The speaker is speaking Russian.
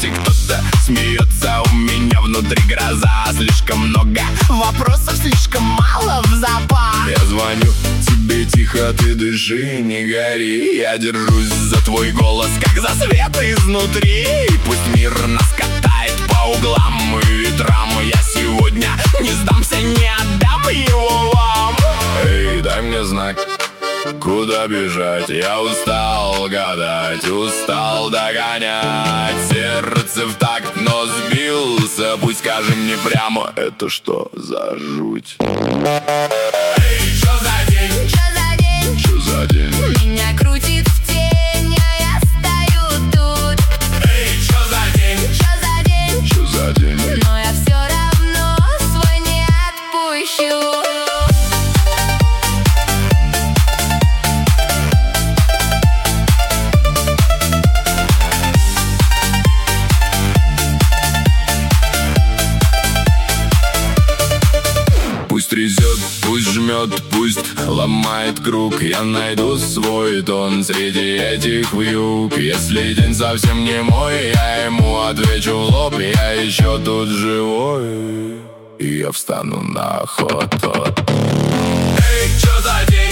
иначе кто-то смеется. У меня внутри гроза, слишком много вопросов, слишком мало в запас. Я звоню тебе тихо, ты дыши, не гори. Я держусь за твой голос, как за свет изнутри. И пусть мир нас катает по углам и ветрам, я сегодня не сдамся, не отдам его вам. Эй, дай мне знак, куда бежать? Я устал гадать, устал догонять. Сердце в такт, но сбился. Пусть скажи мне прямо, это что за жуть? Эй, что за день? Чё за день? Что за день? Меня крутит в тень, а я стою тут. Эй, что за день? Чё за день? Что за день? Но я все равно свой не отпущу. Пусть трясет, пусть жмет, пусть ломает круг. Я найду свой тон среди этих вьюг. Если день совсем не мой, я ему отвечу в лоб: я еще тут живой, и я встану на охоту. Эй, что за день?